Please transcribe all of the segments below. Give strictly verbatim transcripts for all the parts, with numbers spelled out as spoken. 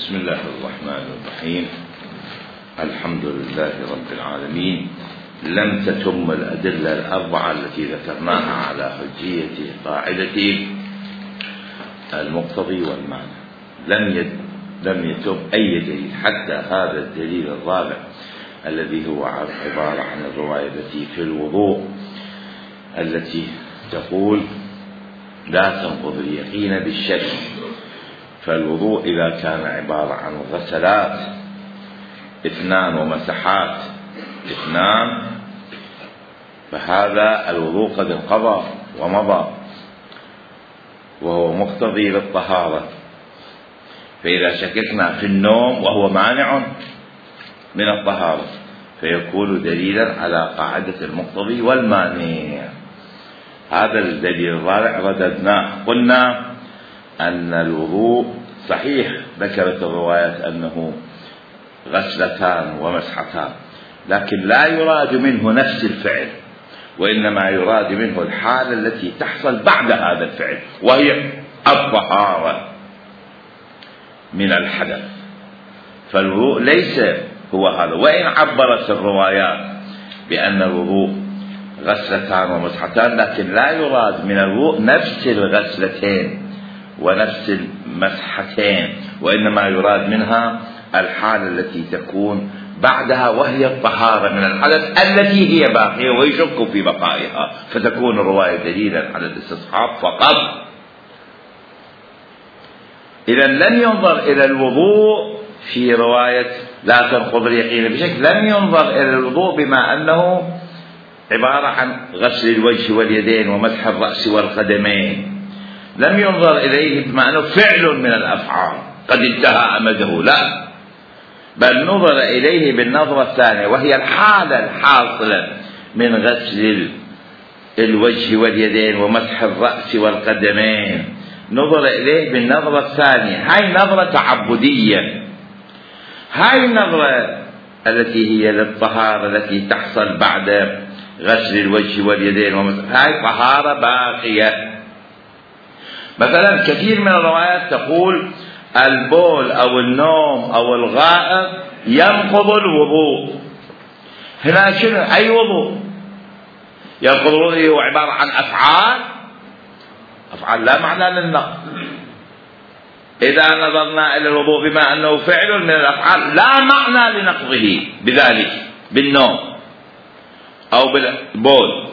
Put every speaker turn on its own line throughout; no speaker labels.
بسم الله الرحمن الرحيم. الحمد لله رب العالمين. لم تتم الأدلة الأربعة التي ذكرناها على حجية قاعدة المقتضي والمعنى، لم يد لم يتم أي دليل حتى هذا الدليل الرابع الذي هو عبارة عن الرواية التي في الوضوء التي تقول لا تنقض اليقين بالشك. فالوضوء إذا كان عبارة عن غسلات اثنان ومسحات اثنان فهذا الوضوء قد انقضى ومضى وهو مقتضي للطهارة. فإذا شككنا في النوم وهو مانع من الطهارة فيكون دليلا على قاعدة المقتضي والمانع. هذا الدليل الرابع رددناه، قلنا أن الوضوء صحيح ذكرت الروايات أنه غسلتان ومسحتان، لكن لا يراد منه نفس الفعل، وإنما يراد منه الحالة التي تحصل بعد هذا الفعل وهي الطهارة من الحدث. فالوضوء ليس هو هذا، وإن عبرت الروايات بأن الوضوء غسلتان ومسحتان، لكن لا يراد من الوضوء نفس الغسلتين ونفس المسحتين، وإنما يراد منها الحالة التي تكون بعدها وهي الطهارة من الحدث التي هي باقية ويشك في بقائها، فتكون الرواية دليلا على الاستصحاب فقط. إذا لن ينظر إلى الوضوء في رواية لا تنقض اليقين بشك، لن ينظر إلى الوضوء بما أنه عبارة عن غسل الوجه واليدين ومسح الرأس والقدمين، لم ينظر إليه بما أنه فعل من الأفعال قد انتهى أمده، لا، بل نظر إليه بالنظرة الثانية وهي الحالة الحاصلة من غسل الوجه واليدين ومسح الرأس والقدمين، نظر إليه بالنظرة الثانية. هاي نظرة تعبدية، هاي النظرة التي هي للطهارة التي تحصل بعد غسل الوجه واليدين ومسح، هاي طهارة باقية. مثلا كثير من الروايات تقول البول أو النوم أو الغائط ينقض الوضوء. هنا شنو؟ أي وضوء ينقض الوضوء؟ هو عبارة عن أفعال أفعال لا معنى للنقض. إذا نظرنا إلى الوضوء بما أنه فعل من الأفعال لا معنى لنقضه بذلك بالنوم أو بالبول،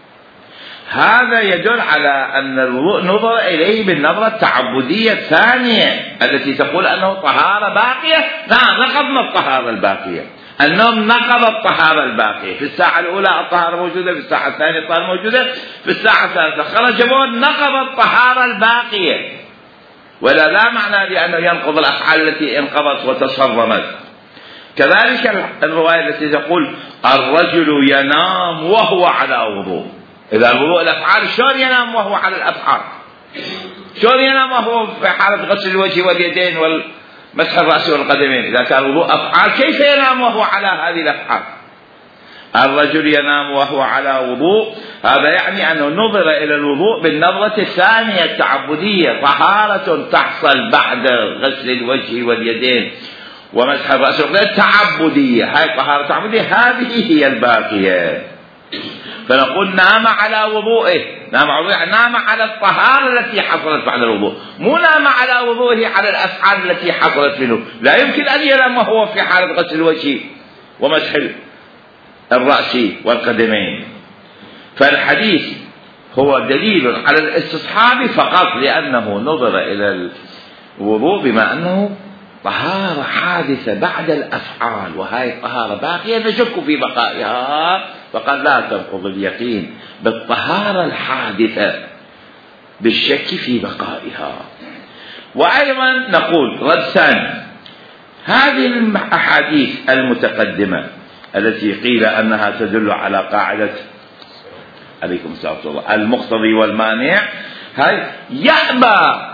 هذا يدل على أن الوضوء نظر إليه بالنظرة التعبدية الثانية التي تقول أنه طهارة باقية. نعم، نقضنا الطهارة الباقية. النوم نقض الطهارة الباقية، في الساعة الأولى الطهارة موجودة، في الساعة الثانية الطهارة موجودة، في الساعة الثالثة خرج بول نقض الطهارة الباقية، ولا لا معنى لأنه ينقض الأفعال التي انقضت وتصرمت. كذلك الرواية التي تقول الرجل ينام وهو على وضوء. إذا الوضوء الأفعال شلون ينام وهو على الأفعال؟ شلون ينام وهو في حالة غسل الوجه واليدين والمسح الرأس والقدمين؟ إذا كان الوضوء أفعال كيف ينام وهو على هذه الأفعال؟ الرجل ينام وهو على وضوء، هذا يعني أنه نظر إلى الوضوء بالنظرة الثانية التعبدية، طهارة تحصل بعد غسل الوجه واليدين ومسح الرأس والقدمين تعبدية. هاي طهارة تعبدية، هذه هي الباقية. فنقول نام على وضوئه، نام على نام على الطهارة التي حصلت بعد الوضوء، مو نام على وضوئه على الأفعال التي حصلت منه. لا يمكن أن ينام وهو في حالة غسل الوجه ومسح الرأس والقدمين. فالحديث هو دليل على الاستصحاب فقط، لأنه نظر إلى الوضوء بما أنه طهارة حادثة بعد الأفعال، وهي الطهارة باقية نشك في بقائها، فقد لا تنقض اليقين بالطهارة الحادثة بالشك في بقائها. وأيضا نقول رد ثاني، هذه الأحاديث المتقدمة التي قيل أنها تدل على قاعدة عليكم السلام الله المقتضي والمانع، هاي يأبى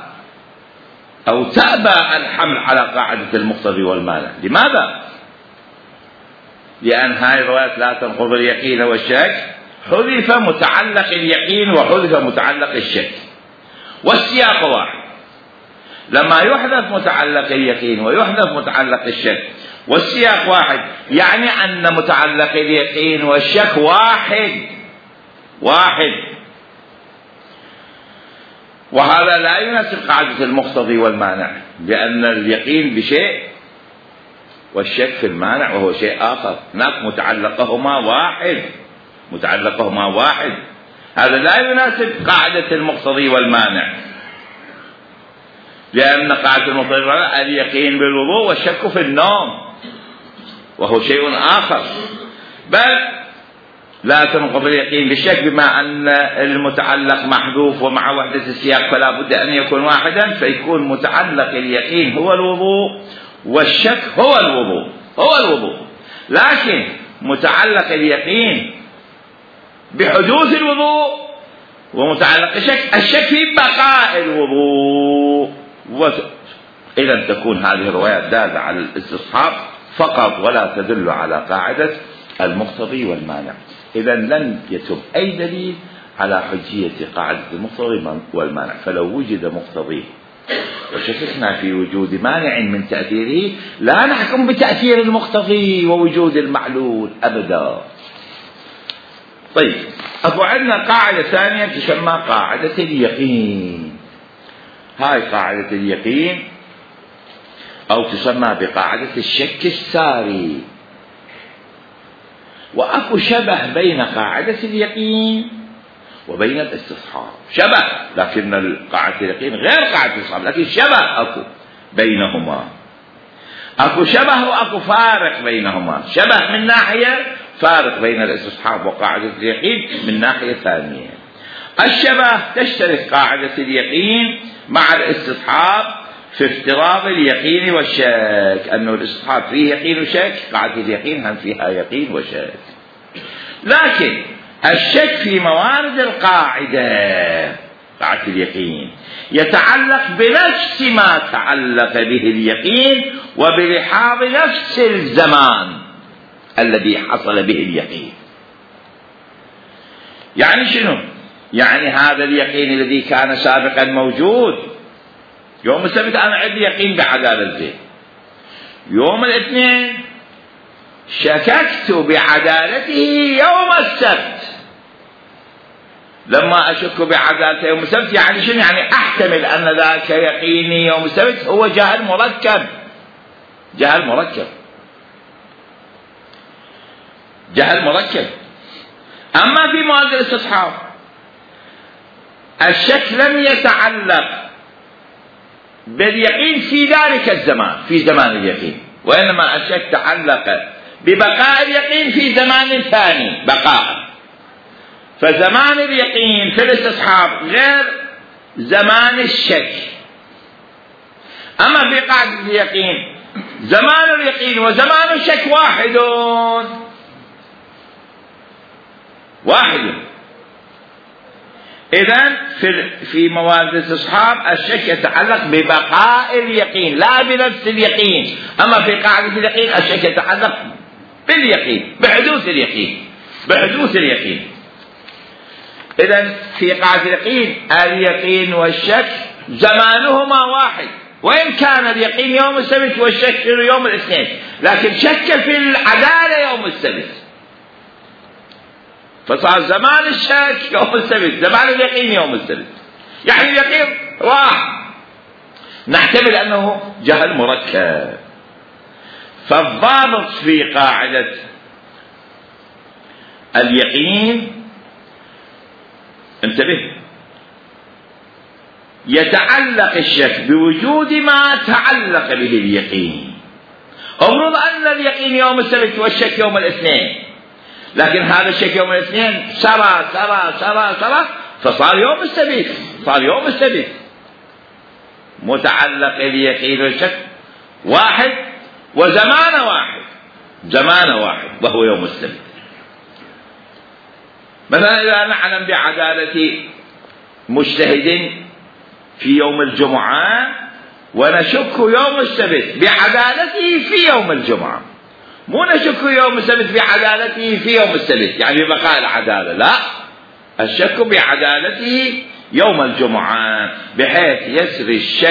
أو تأبى الحمل على قاعدة المقتضي والمانع. لماذا؟ لأن هاي الروايات لا تنقض اليقين والشك حذف متعلق اليقين وحذف متعلق الشك، والسياق واحد. لما يحذف متعلق اليقين ويحذف متعلق الشك والسياق واحد، يعني أن متعلق اليقين والشك واحد واحد، وهذا لا يناسب قاعدة المقتضي والمانع، لأن اليقين بشيء والشك في المانع وهو شيء آخر. هناك متعلقهما واحد، متعلقهما واحد، هذا لا يناسب قاعدة المقتضي والمانع، لأن قاعدة المقتضي والمانع اليقين بالوضوء والشك في النوم وهو شيء آخر. بل لا تنقض اليقين بالشك بما أن المتعلق محذوف ومع وحدة السياق فلا بد أن يكون واحدا، فيكون متعلق اليقين هو الوضوء والشك هو الوضوء هو الوضوء لكن متعلق اليقين بحدوث الوضوء ومتعلق الشك الشك في بقاء الوضوء. إذا تكون هذه الروايات دالة على الاستصحاب فقط ولا تدل على قاعدة المقتضي والمانع. إذا لم يتم أي دليل على حجية قاعدة المقتضي والمانع، فلو وجد مقتضي وشككنا في وجود مانع من تأثيره لا نحكم بتأثير المقتضي ووجود المعلول أبدا. طيب، أبو عندنا قاعدة ثانية تسمى قاعدة اليقين. هاي قاعدة اليقين أو تسمى بقاعدة الشك الساري. وأكو شبه بين قاعدة اليقين وبين الاستصحاب، شبه، لكن قاعدة اليقين غير قاعدة الاستصحاب، لكن شبه أكو بينهما، أكو شبه وأكو فارق بينهما. شبه من ناحية، فارق بين الاستصحاب وقاعدة اليقين من ناحية ثانية. الشبه تشترك قاعدة اليقين مع الاستصحاب في افتراض اليقين والشك، أنه الاستصحاب فيه يقين وشك، قاعدة اليقين هم فيها يقين وشك. لكن الشك في موارد القاعدة قاعدة اليقين يتعلق بنفس ما تعلق به اليقين وبلحاظ نفس الزمان الذي حصل به اليقين. يعني شنو؟ يعني هذا اليقين الذي كان سابقا موجود يوم السبت أنا عندي يقين بعدالة زيد، يوم الاثنين شككت بعدالته يوم السبت. لما أشك بعدالته يوم السبت يعني شنو؟ يعني أحتمل أن ذاك يقيني يوم السبت هو جهل مركب، جهل مركب جهل مركب. أما في مواد الاستصحاب الشك لم يتعلق باليقين في ذلك الزمان، في زمان اليقين، وإنما الشك تعلق ببقاء اليقين في زمان ثاني بقاء. فزمان اليقين في الاستصحاب غير زمان الشك. أما في قاعدة اليقين زمان اليقين وزمان الشك واحد واحد. إذن في في موارد الاستصحاب الشك يتعلق ببقاء اليقين لا بنفس اليقين. أما في قاعدة اليقين الشك يتعلق باليقين، بحدوث اليقين، بحدوث اليقين. إذن في قاعدة اليقين اليقين والشك زمانهما واحد، وإن كان اليقين يوم السبت والشك يوم الاثنين، لكن شك في العدالة يوم السبت، فصار زمان الشك يوم السبت، زمان اليقين يوم السبت، يعني اليقين راح، نحتمل أنه جهل مركب. فالضابط في قاعدة اليقين انتبه، يتعلق الشك بوجود ما تعلق به اليقين. افرض أن اليقين يوم السبت والشك يوم الاثنين، لكن هذا الشك يوم الاثنين سرى سرى سرى سرى فصار يوم السبت، صار يوم السبت. متعلق اليقين والشك واحد وزمان واحد، زمان واحد وهو يوم السبت. مثلا إذا نعلم بعدالة مجتهد في يوم الجمعة ونشك يوم السبت بعدالته في يوم الجمعة، مو نشك يوم السبت بعدالته في يوم السبت يعني بقاء العدالة، لا، الشك بعدالته يوم الجمعة، بحيث يسري الشك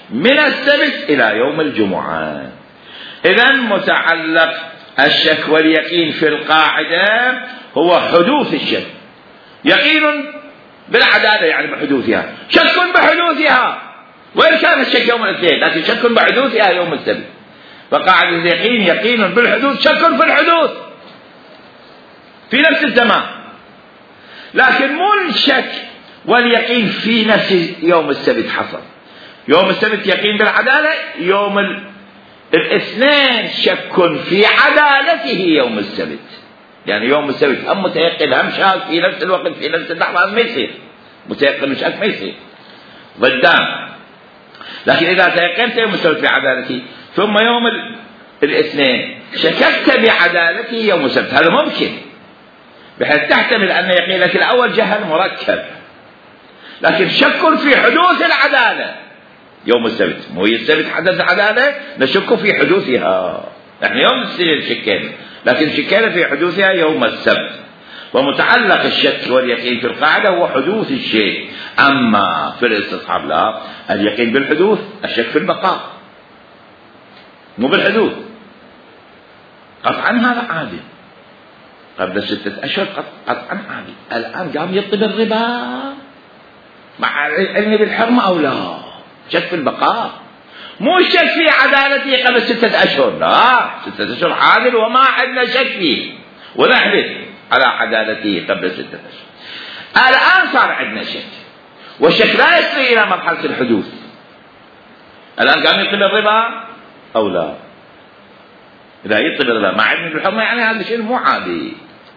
من السبت إلى يوم الجمعة. إذن متعلق الشك واليقين في القاعدة هو حدوث الشك. يقين بالعدالة يعني بحدوثها، شك بحدوثها، وإن كان الشك يوم الاثنين لكن شك بحدوثها يوم السبت. فقاعدة اليقين يقين بالحدوث، شك في الحدوث في نفس الزمان، لكن مو الشك واليقين في نفس يوم السبت حصل. يوم السبت يقين بالعدالة، يوم الاثنين شك في عدالته يوم السبت. يعني يوم السبت هم متيقن هم شاك في نفس الوقت في نفس اللحظة ما يصير، متيقن وشاك ما يصير ضدان. لكن إذا تيقنت يوم السبت بعدالته ثم يوم الاثنين شككت بعدالته يوم السبت، هذا ممكن بحيث تحتمل أن يقين لك الأول جهل مركب، لكن شك في حدوث العدالة يوم السبت. مو السبت حدث عدالة نشك في حدوثها، نحن يوم السبت شكينا لكن شكينا في حدوثها يوم السبت. ومتعلق الشك واليقين في القاعدة هو حدوث الشيء. أما في الاستصحاب لا، اليقين بالحدوث، الشك في البقاء، مو بالحدوث. قطعا هذا عادي، قبل ستة أشهر قطعا عادي، الآن قام يطلب الربا مع العلم بالحرمة أو لا، شك في البقاء، مو الشك في عدالته قبل ستة أشهر، لا، ستة أشهر عادل وما عندنا شك فيه ونحلف على عدالته قبل ستة أشهر. الآن صار عندنا شك، والشك لا يصل إلى مرحلة الحدوث. الآن قام يطلب الربا أو لا، إذا يطلب الربا مع علم بالحرمة يعني هذا الشيء مو عادي.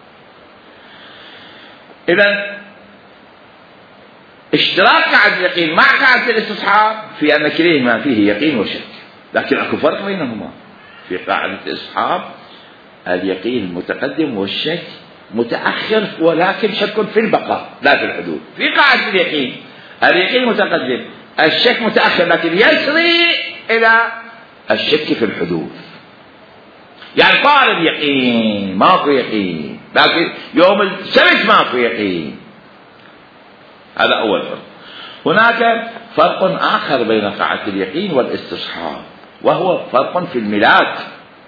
إذا اشتراك قاعدة اليقين مع قاعدة الاستصحاب في أن كليهما فيه يقين وشك، لكن أكو فرق بينهما. في قاعدة الاستصحاب اليقين متقدم والشك متأخر، ولكن شك في البقاء لا في الحدوث. في قاعدة اليقين اليقين متقدم، الشك متأخر، لكن يسري إلى الشك في الحدوث. يعني طال اليقين ماكو يقين، لكن يوم السبت ماكو يقين. هذا أول فرق. هناك فرق آخر بين قاعدة اليقين والاستصحاب، وهو فرق في الملاك.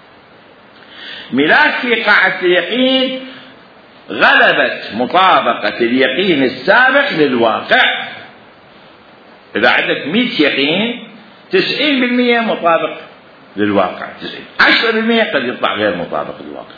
ملاك في قاعدة اليقين غلبت مطابقة اليقين السابق للواقع. إذا عندك مئة يقين تسعين بالمئة مطابق للواقع، عشرة بالمئة قد يطلع غير مطابق للواقع.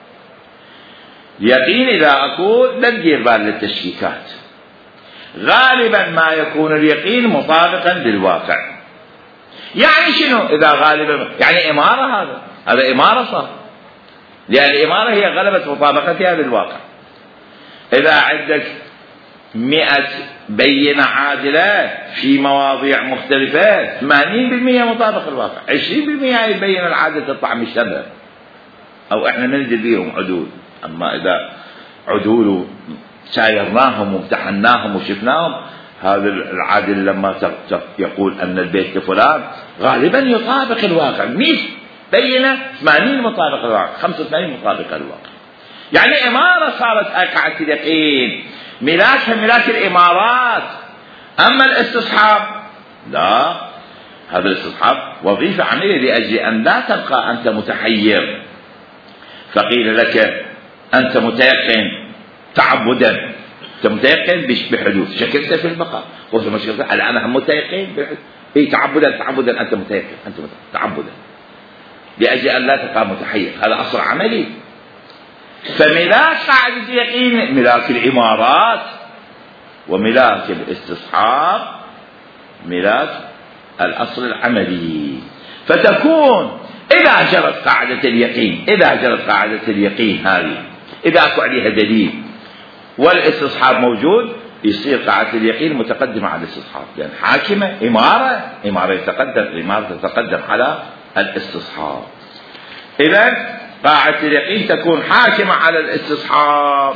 اليقين إذا أقول لا ندير بال للتشكيكات، غالبا ما يكون اليقين مطابقا للواقع. يعني شنو إذا غالبا؟ يعني إمارة، هذا هذا إمارة صار، لأن الإمارة هي غلبة مطابقتها للواقع. إذا عندك مئة بينة عادلة في مواضيع مختلفة ثمانين بالمئة مطابق الواقع، عشرين بالمئة هي البينة العادلة تطلع من شبه أو إحنا ننزل بيهم عدول. أما إذا عدول سايرناهم وامتحناهم وشفناهم، هذا العادل لما يقول أن البيت لفلان غالبا يطابق الواقع. مئة بينة ثمانين مطابق الواقع، خمسة وثمانين مطابق الواقع. يعني إمارة صارت قاعدة اليقين، ملاكها ملاك الإمارات. أما الاستصحاب لا، هذا الاستصحاب وظيفة عملية لأجل أن لا تبقى أنت متحير، فقيل لك أنت متيقن تعبدا، أنت متيقن بحدوث، شككت في البقاء، قلت ما شككت الآن هم متيقن بحدوث. إيه تعبدا تعبدا أنت متيقن، أنت تعبدا لأجل أن لا تبقى متحير، هذا أصل عملي. فملاك قاعدة اليقين ملاك الإمارات، وملاك الاستصحاب ملاك الأصل العملي. فتكون إذا جرت قاعدة اليقين، إذا جرت قاعدة اليقين هذه، إذا أكو عليها دليل والاستصحاب موجود، يصير قاعدة اليقين متقدمة على الاستصحاب، لأن حاكمة إمارة، إمارة يتقدم إمارة تتقدم على الاستصحاب. إذن قاعدة اليقين تكون حاكمة على الاستصحاب،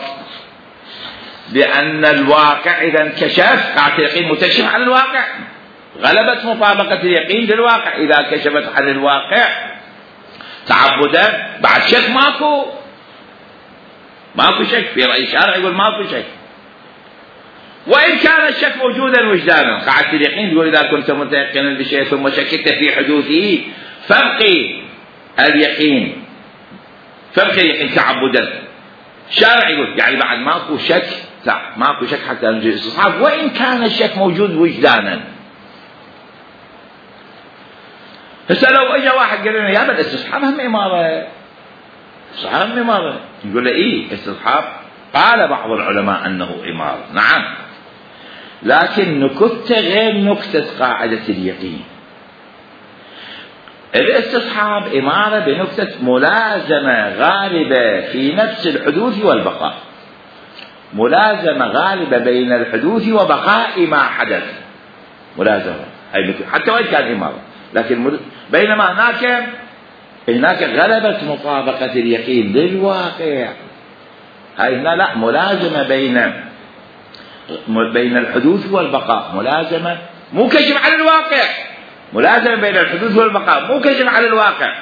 لأن الواقع إذا انكشف، قاعدة اليقين متكشف على الواقع، غلبت مطابقة اليقين للواقع. إذا كشفت عن الواقع تعبدا بعد شك ماكو، ماكو شك. في رأي الشارع يقول ماكو شك، وإن كان الشك موجودا وجدانا. قاعدة اليقين تقول إذا كنت متيقنا بشيء ثم شككت في حدوثه فابقي اليقين، فابقي اليقين تعبدا. الشارع يقول يعني بعد ماكو شك، ماكو شك حتى نجي الاستصحاب وإن كان الشك موجود وجدانا. هسه لو اجى واحد قال لنا يا بل الاستصحاب هم إمارة، الاستصحاب هم إمارة، نقول له إيه استصحاب؟ قال بعض العلماء أنه إمارة، نعم، لكن نكتة غير نكتة قاعدة اليقين. الاستصحاب إمارة بنكتة ملازمة غالبة في نفس الحدوث والبقاء، ملازمة غالبة بين الحدوث وبقاء ما حدث، ملازمة هاي حتى وإن كان إمارة، لكن بينما هناك هناك غلبت مطابقة اليقين للواقع. هاي هنا لا، ملازمة بين بين الحدوث والبقاء، ملازمة مو كشف على الواقع، ملازمة بين الحدوث والبقاء مو كشف على الواقع.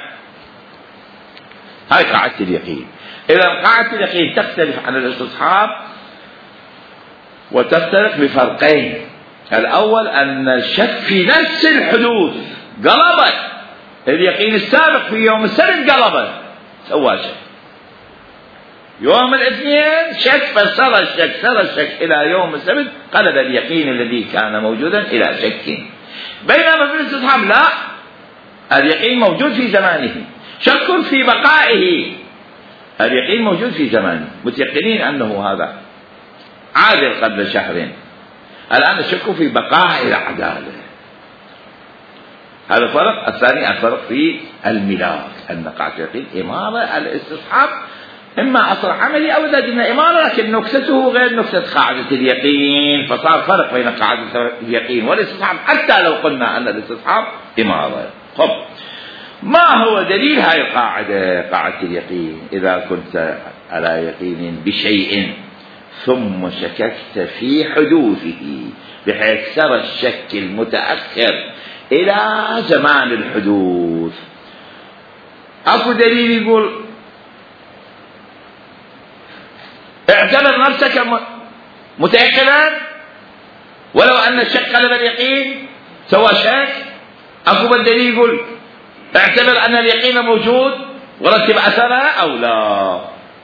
هاي قاعدة اليقين. إذا قاعدة اليقين تختلف عن الاستصحاب وتفترق بفرقين. الأول أن الشك في نفس الحدوث قلبت اليقين السابق في يوم السبت، قلبت سوى شك. يوم الاثنين شك فسر الشك، سر الشك إلى يوم السبت، قلب اليقين الذي كان موجودا إلى شك. بينما في الاستصحاب لا، اليقين موجود في زمانه، شك في بقائه، اليقين موجود في زمانه، متيقنين أنه هذا عادل قبل شهر، الآن الشك في بقاء العدالة. هذا الفرق. الثاني الفرق في الملاك، أن قاعدة اليقين إمارة، الاستصحاب إما أصل عملي أو إذا قلنا إمارة لكن نكتته غير نكتة قاعدة اليقين، فصار فرق بين قاعدة اليقين والاستصحاب حتى لو قلنا أن الاستصحاب إمارة. خب، ما هو دليل هاي القاعدة قاعدة اليقين؟ إذا كنت على يقين بشيء ثم شككت في حدوثه بحيث سر الشك المتأخر إلى زمان الحدوث، أكو دليل يقول اعتبر نفسك متيقنا ولو أن الشك قلب اليقين سوى شك؟ أكو الدليل يقول اعتبر أن اليقين موجود ورتب أثره أو لا؟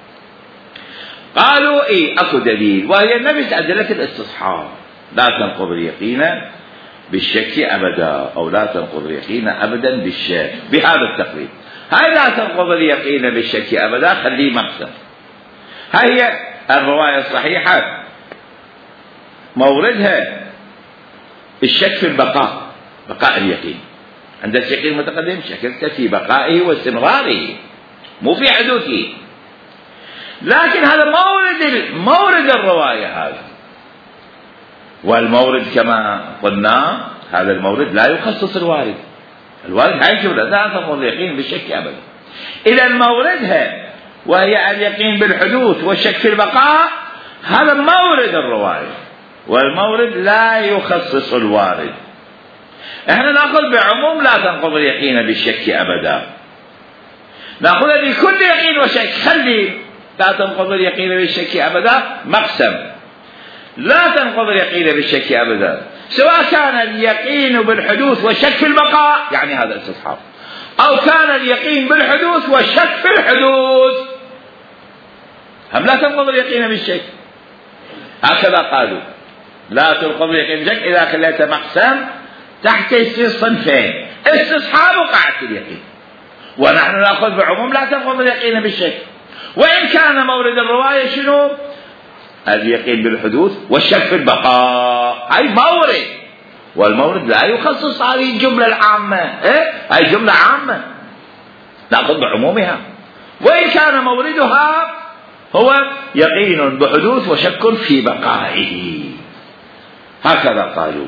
قالوا إيه، أكو دليل، وهي نفس أدلة الاستصحاب، لا تنقض اليقين بالشك أبدا، أو لا تنقض اليقين أبدا بالشك، بهذا التقريب. هاي لا تنقض اليقين بالشك أبدا خليه مقسم. هاي الرواية الصحيحة موردها الشك في البقاء، بقاء اليقين. عند الشك المتقدم شككت في بقائه واستمراره مو في حدوثه، لكن هذا مورد مورد الرواية هذا، والمورد كما قلنا هذا المورد لا يخصص الوارد، الوارد هاي جملة لا تنقض اليقين بالشك أبدا. إذا موردها وهي اليقين بالحدوث والشك في البقاء هذا مورد الرواية، والمورد لا يخصص الوارد. احنا نأخذ بعموم لا تنقض اليقين بالشك أبدا، نأخذ بكل يقين وشك، خلي لا تنقض اليقين بالشك أبدا مقسم، لا تنقض اليقين بالشك أبدا، سواء كان اليقين بالحدوث والشك في البقاء يعني هذا استصحاب، أو كان اليقين بالحدوث والشك في الحدوث، هم لا تنقض اليقين بالشك. هكذا قالوا لا تنقض اليقين بالشك إذا خليت مقسم تحت الصنفين، استصحاب وقاعدة اليقين، ونحن نأخذ بعموم لا تنقض اليقين بالشك، وإن كان مورد الرواية شنو؟ اليقين بالحدوث والشك في البقاء، هاي مورد، والمورد لا يخصص هذه الجملة العامة، إيه؟ هاي جملة عامة نأخذ بعمومها، وإن كان موردها هو يقين بحدوث وشك في بقائه. هكذا قالوا،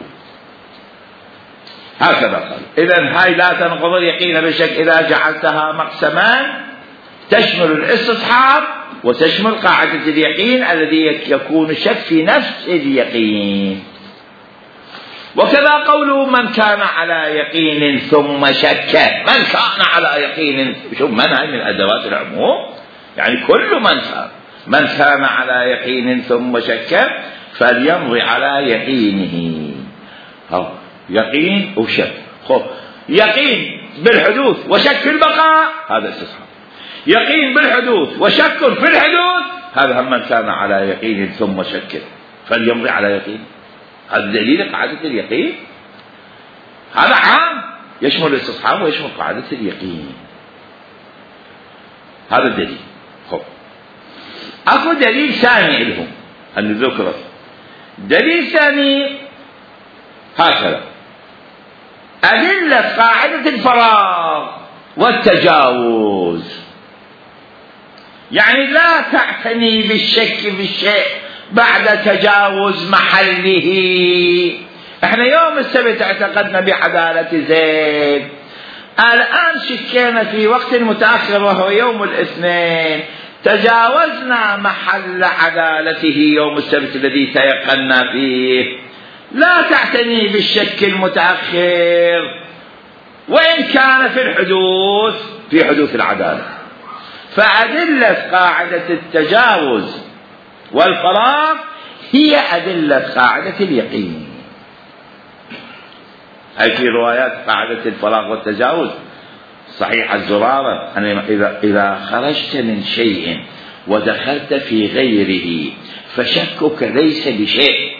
هكذا قالوا. إذن هاي لا تنقض اليقين بالشك إذا جعلتها مقسمان تشمل الاستصحاب وتشمل قاعدة اليقين الذي يكون الشك في نفس اليقين. وكذا قوله من كان على يقين ثم شك، من كان على يقين، شوف من هاي من أدوات العموم، يعني كل من كان من كان على يقين ثم شك فليمضي على يقينه. يقين وشك. يقين بالحدوث وشك في البقاء هذا استصحاب. يقين بالحدوث وشك في الحدوث هذا هم من كان على يقين ثم شك فليمضي على يقين. هذا دليل قاعدة اليقين. هذا عام يشمل الاستصحاب ويشمل قاعدة اليقين. هذا الدليل. خب اكو دليل ثاني لهم ان ذكره. دليل ثاني هكذا: أدلة قاعدة الفراغ والتجاوز. يعني لا تعتني بالشك في الشيء بعد تجاوز محله. احنا يوم السبت اعتقدنا بعدالة زيد، الآن شكينا في وقت متأخر وهو يوم الاثنين، تجاوزنا محل عدالته يوم السبت الذي تيقنا فيه. لا تعتني بالشك المتأخر وإن كان في الحدوث في حدوث العدالة. فأدلة قاعدة التجاوز والفراغ هي أدلة قاعدة اليقين. أي في روايات قاعدة الفراغ والتجاوز صحيح الزرارة: إذا إذا خرجت من شيء ودخلت في غيره فشكك ليس بشيء.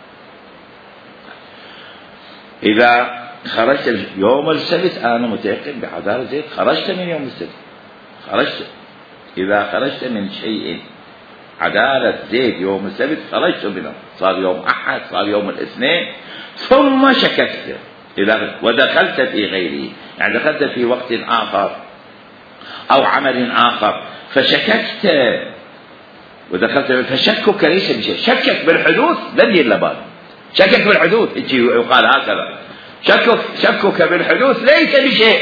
إذا خرجت يوم السبت أنا متيقن بعدالة زيد، خرجت من يوم السبت، خرجت. إذا خرجت من شيء عدالة زيد يوم السبت خرجت منه، صار يوم أحد، صار يوم الاثنين، ثم شككت إذا ودخلت في غيره، يعني دخلت في وقت آخر أو عمل آخر فشككت ودخلت، فشكك ليس بشيء. شكك بالحدوث لن يلبان، شكك بالحدوث يقال هكذا: شكك شكك بالحدوث ليس بشيء.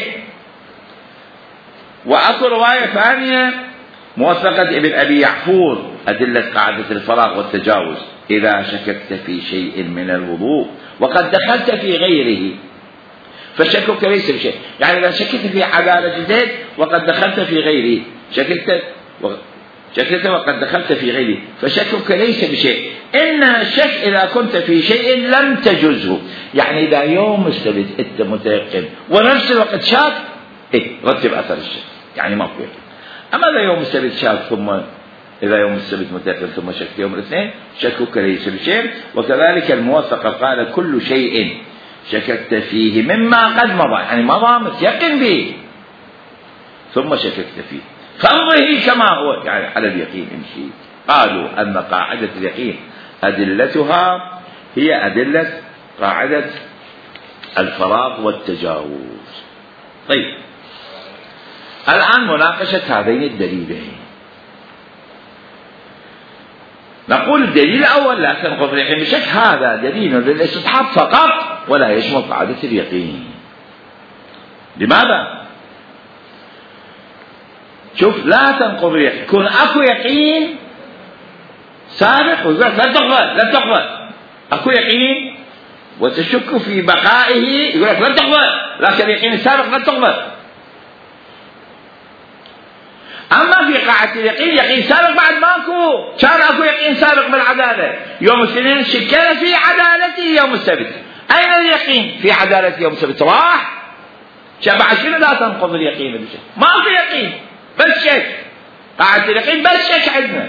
وأصل رواية ثانية موثقة ابن أبي يعفور: أدلة قاعدة الفراغ والتجاوز: إذا شككت في شيء من الوضوء وقد دخلت في غيره فشكك ليس بشيء. يعني إذا شككت في عدالة زيد وقد دخلت في غيره، شككت و... شككت وقد دخلت في غيره فشكك ليس بشيء. إن الشك إذا كنت في شيء لم تجزه. يعني إذا يوم السبت أنت متيقن ونفس الوقت شاك، إيه رتب أثر الشك، يعني ما في. أما إذا يوم السبت شاك ثم إذا يوم السبت متيقن ثم شك يوم الاثنين شكك ليس بشيء. وكذلك الموثق قال: كل شيء شككت فيه مما قد مضى، يعني مضى متيقن به ثم شككت فيه فامضه كما هو، يعني على اليقين امشي. قالوا أن قاعدة اليقين أدلتها هي أدلة قاعدة الفراغ والتجاوز. طيب الآن مناقشة هذين الدليلين. نقول الدليل الأول: لا تنقض اليقين بشك، هذا دليل للاستصحاب فقط ولا يشمل قاعدة اليقين. لماذا؟ شوف، لا تنقض اليقين، يكون أكو يقين سابق ويقول لا تقبل لا تقبل، أكو يقين وتشك في بقائه يقول لك لا تقبل، لكن اليقين السابق لا تقبل. أما في قاعدة اليقين يقين سابق بعد ماكو، كان أكو يقين سابق بالعدالة يوم الاثنين، شكينا في عدالته يوم السبت. أين اليقين في عدالة يوم السبت؟ راح. شبع شنو لا تنقض اليقين بشيء؟ ما في يقين بس شك. قاعدة اليقين بس شك عندنا.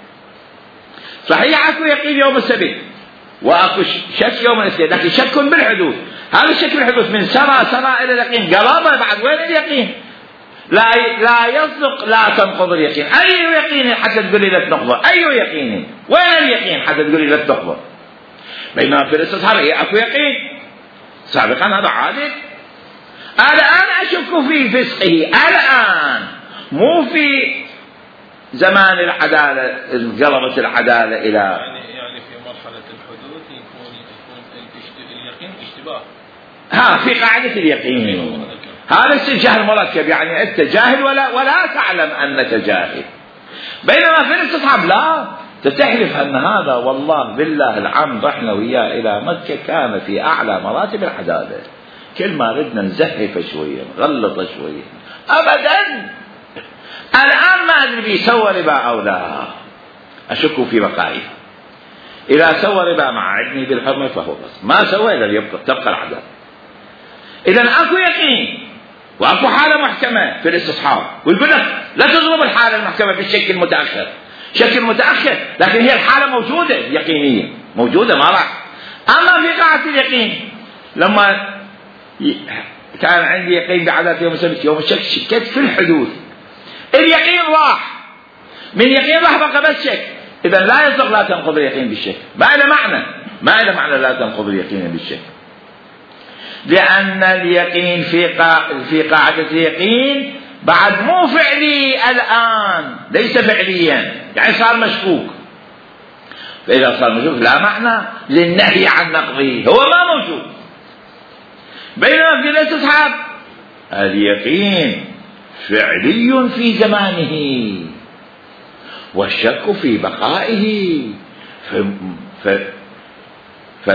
صحيح أكو يقين يوم السبت وأكو شك يوم الاثنين، لكن شك بالحدوث. هذا الشك بالحدوث من سرى سرى إلى اليقين قرابة، بعد وين اليقين؟ لا لا يصدق لا تنقض اليقين. أي يقين حتى تقول لي لا تنقض؟ أي يقين؟ وين اليقين حتى تقول لي لا تنقض؟ بينما في الاستصحاب هي أكو يقين سابقا، هذا عادل. الآن أشك في فسقه الآن، مو في زمان العدالة انقلبت العدالة إلى
يعني يعني في مرحلة الحدوث يكون يكون اليقين اشتباه.
ها في قاعدة اليقين هذا الجهل مركب، يعني أنت جاهل ولا ولا تعلم أنك جاهل. بينما في الاستصحاب لا، تتحلف أن هذا والله بالله العم رحنا وياه إلى مكة كان في أعلى مراتب العدالة، كل ما ردنا نزهف شوية نغلط شوية أبدا. الآن ما أدري بيسوى ربا أو لا، أشك في بقائه. إذا سوى ربا مع علمه بالحرمة فهو بس، ما سوى إذا يبقى تبقى العدالة. إذا أكو يقين وأكو حالة محكمة في الاستصحاب، ويقول لك لا تضرب الحالة المحكمة بالشك المتأخر، شك متأخر لكن هي الحالة موجودة يقينية موجودة ما راح. أما في قاعة اليقين لما كان عندي يقين بعدالة يوم السبت يوم الشك شكيت في الحدوث، اليقين راح، من يقين راح بقى بس شك، إذا لا يصدق لا تنقض اليقين بالشك، ما له معنى، ما له معنى لا تنقض اليقين بالشك، لأن اليقين في قا... في قاعدة اليقين بعد مو فعلي الآن، ليس فعليا، يعني صار مشكوك، فإذا صار مشكوك لا معنى للنهي عن نقضه، هو ما موجود. بينما في الاستصحاب اليقين فعلي في زمانه والشك في بقائه، ف... ف... ف...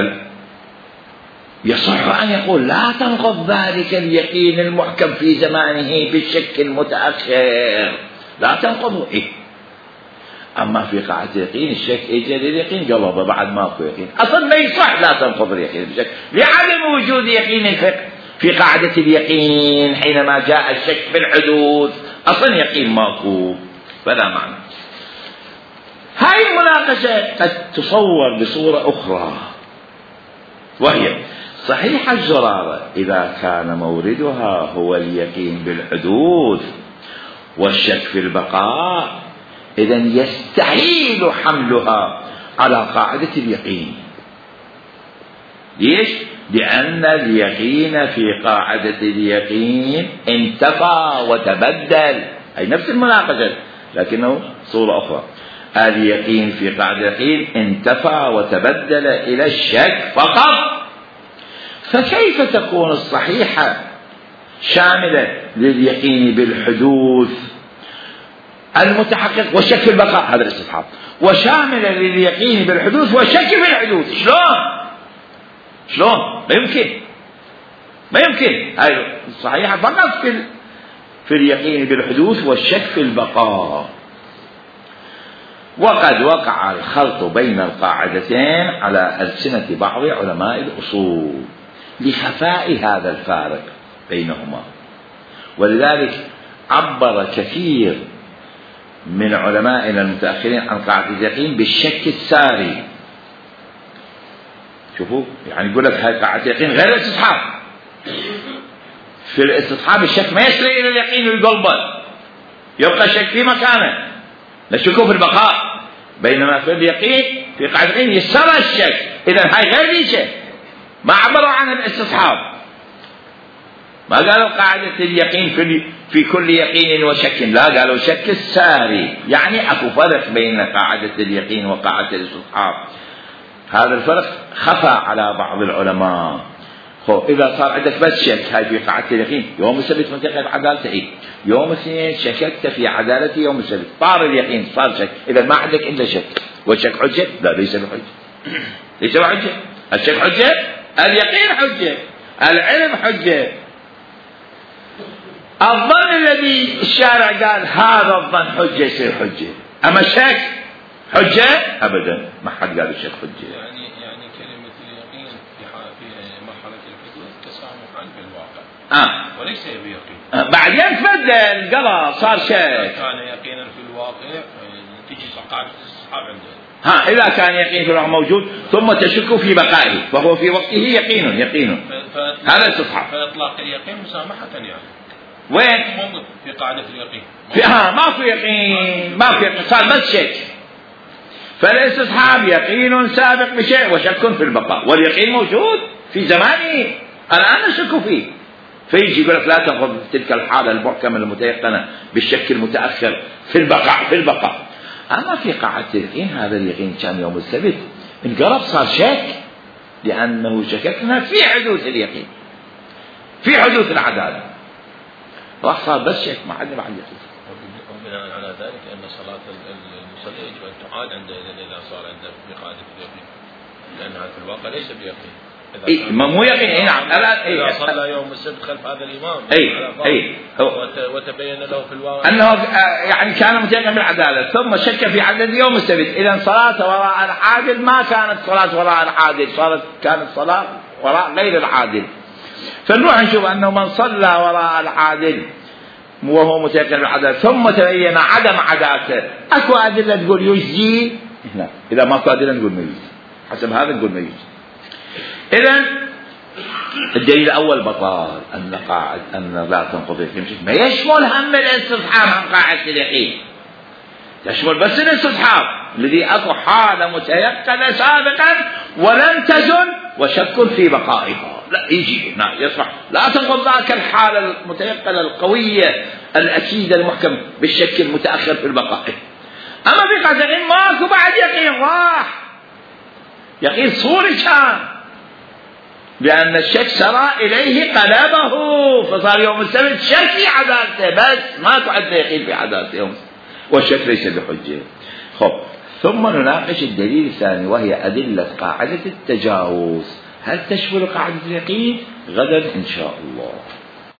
يصح أن يقول لا تنقض ذلك اليقين المحكم في زمانه بالشك المتأخر، لا تنقضه. إيه؟ أما في قاعدة اليقين الشك إجا لليقين جوابه بعد ما أكو يقين، أصلا ما يصح لا تنقض اليقين بالشك لعدم وجود يقين الفقه في قاعدة اليقين حينما جاء الشك في الحدوث، أصلا يقين ماكو فلا معنى. هاي المناقشة قد تصور بصورة أخرى، وهي صحيح الزرارة إذا كان موردها هو اليقين بالحدوث والشك في البقاء، إذن يستحيل حملها على قاعدة اليقين. ليش؟ لأن اليقين في قاعدة اليقين انتفى وتبدل، أي نفس المناقشة لكنه صورة أخرى. اليقين في قاعدة اليقين انتفى وتبدل إلى الشك فقط، فكيف تكون الصحيحة شاملة لليقين بالحدوث المتحقق والشك في البقاء، هذا الاستصحاب، وشاملة لليقين بالحدوث والشك في الحدوث؟ شلون؟ شلون؟ ما يمكن، ما يمكن. هاي الصحيحة فقط في في اليقين بالحدوث والشك في البقاء. وقد وقع الخلط بين القاعدتين على ألسنة بعض علماء الأصول لخفاء هذا الفارق بينهما، ولذلك عبر كثير من علمائنا المتأخرين عن قاعدة اليقين بالشك الساري. شوفوا، يعني يقول لك هاي قاعدة اليقين غير الاستصحاب. في الاستصحاب الشك ما يسري إلى اليقين القلبي، يبقى الشك في مكانه، نشكه في البقاء، بينما في اليقين في قاعدة اليقين يسرى الشك. إذا هاي غير ليش ما عبروا عن الاستصحاب، ما قالوا قاعدة اليقين في في كل يقين وشك، لا قالوا شك الساري. يعني أكو فرق بين قاعدة اليقين وقاعدة الاستصحاب، هذا الفرق خفى على بعض العلماء. خو إذا صار عندك بس شك، هاي في قاعدة اليقين يوم السبت منتقد عدالته، إيه؟ يوم الاثنين شككت في عدالتي يوم السبت، صار اليقين صار شك، إذا ما عندك إلا شك. والشك حجة؟ لا، ليس بحجة، ليس بحجة. الشك حجة، اليقين حجة، العلم حجة. الظن الذي الشارع قال هذا الظن حجة يصير حجة، أما الشك حجة أبدا، ما حد قال الشك حجة.
يعني يعني كلمة اليقين في في مرحلة الحدوث تسامحا بالواقع،
آه.
وليس بيقين.
آه. بعدين تبدل قال صار شك.
كان يقينا في الواقع تجي قاعدة الاستصحاب عنده.
ها، إذا كان يقين في الواقع موجود ثم تشك في بقائه فهو في وقته يقين يقين، هذا استصحاب.
فإطلاق اليقين مسامحة يعني.
وين؟
في قاعدة اليقين.
في ها ما في يقين، ما في يقين، صار بس شك. فالاستصحاب يقين سابق بشيء وشك في البقاء، واليقين موجود في زمانه الآن نشك فيه، فيجي يقول لك لا تأخذ تلك الحالة المحكمة المتيقنة بالشك المتأخر في البقاء في البقاء. أما في قاعدة اليقين هذا اليقين كان يوم السبت انقلب صار شك، لأنه شككنا في حدوث اليقين، في حدوث العدالة، راح صار بس شك ما عندنا بعد يقين.
وبناء على ذلك أن صلاة المصلي يجب أن تعاد عند إذا صار عنده بقاعدة اليقين، لأنها في الواقع ليس بيقين.
إيه ما مو يقين. اي نعم الان
إذا صلى يوم السبت خلف هذا الإمام
اي اي
وتبين له في الواقع
انه يعني كان متيقنا بالعداله ثم شك في عدد يوم السبت، اذا صلاته وراء العادل ما كانت صلاه وراء العادل، صارت كانت صلاه وراء غير العادل. فنروح نشوف انه من صلى وراء العادل وهو متيقن بالعداله ثم تبين عدم عدالته، اكو ادله تقول يجزي هنا، اذا ماكو ادله نقول ما يجزي، حسب هذا نقول ما يجزي. إذن الدليل الأول بطال أن قاعد أن لا تنقض اليقين، ما يشمل هم الاستصحاب عن قاعدة اليقين، يشمل بس الاستصحاب الذي أكو حالة متيقنة سابقا ولم تزل وشك في بقائها، لا يجي نعم يصح لا تنقض ذاك الحالة المتيقنة القوية الأكيدة المحكم بالشك المتأخر في البقاء. أما في قاعدة اليقين ماكو بعد يقين، راح يقين صوري كان، لأن الشك سرى إليه قلبه فصار يوم السبت شك في عدالته بس ما تعد يقين في عدالته يوم، والشك ليس بحجة. خب ثم نناقش الدليل الثاني وهي أدلة قاعدة التجاوز، هل تشمل قاعدة اليقين؟ غدا إن شاء الله.